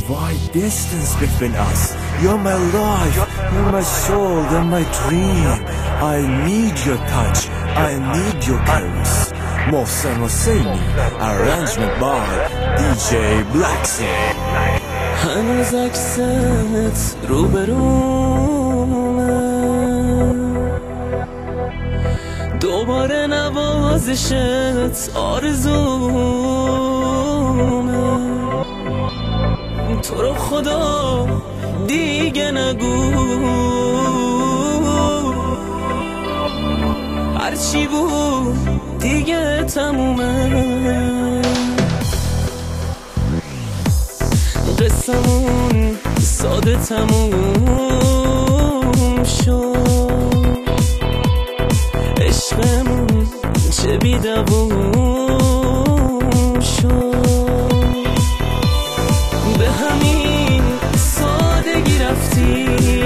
wide distance between us. You're my life, you're my soul, you're my dream. I need your touch, I need your caress. Mohsen Hosseini, arrangement by DJ Blackson. هنوز عکست روبرومه، دوباره نوازشت آرزومه. تو رو خدا دیگه نگو، هرچی بود دیگه تمومه. قصمون ساده تموم شد، عشقمون چه بی‌دوام شد. به همین سادگی رفتی،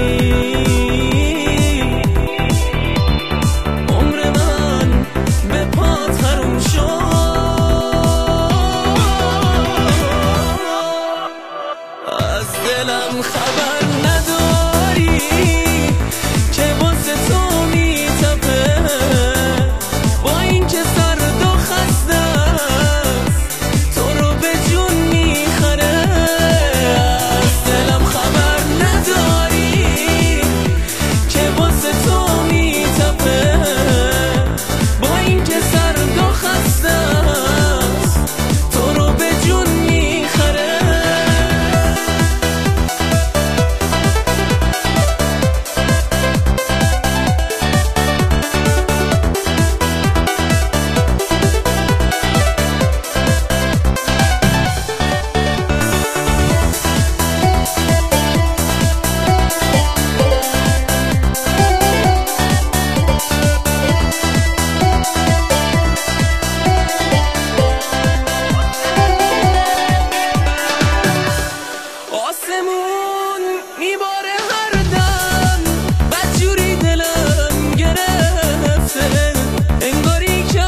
عمر من به پات حروم شد. از دلم خبر نداری که واسه تو میتپه، با این که سرد و خسته است تو رو به جون میخره. از دلم خبر نداری که واسه تو میتپه، با این که سرد و خسته است تو رو به جون میخره. آسمون میباره هر دم، بدجوری دلم گرفته، انگاری که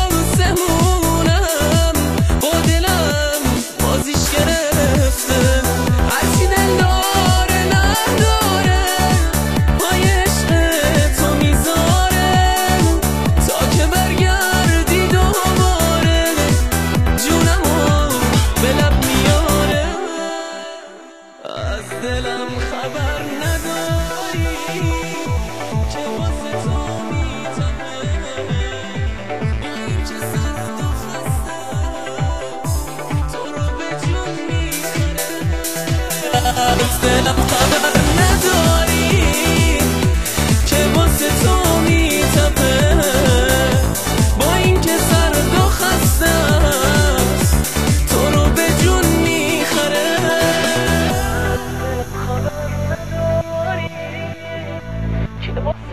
آسمونم با دلم بازیش گرفته. هرچی دل داره نداره، پای عشق تو میذاره، تا که برگردی دوباره جونمو به لب میاره. از دلم خبر نداری که واسه تو میتپه، با این که سرد و خسته تو رو به جون میخره. از دلم خبر نداری که واسه تو میتپه، با این که سرد و خسته تو رو به جون میخره. Keep